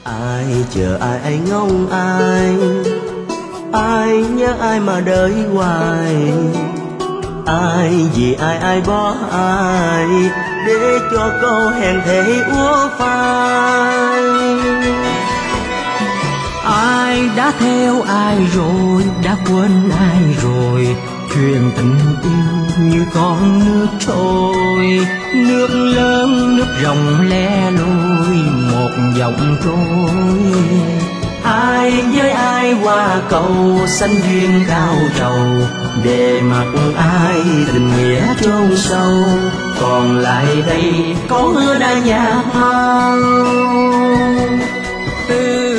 Ai chờ ai ngóng ai nhớ ai mà đợi hoài, ai vì ai bỏ ai để cho câu hẹn thề úa phai. Ai đã theo ai rồi, đã quên ai rồi, chuyện tình yêu như con nước trôi, nước lớn nước rộng lẻ loi một dòng trôi. Ai với ai qua cầu sanh duyên cao trầu, để mặc ai tình nghĩa chôn sâu, còn lại đây có hứa đã nhạt mau.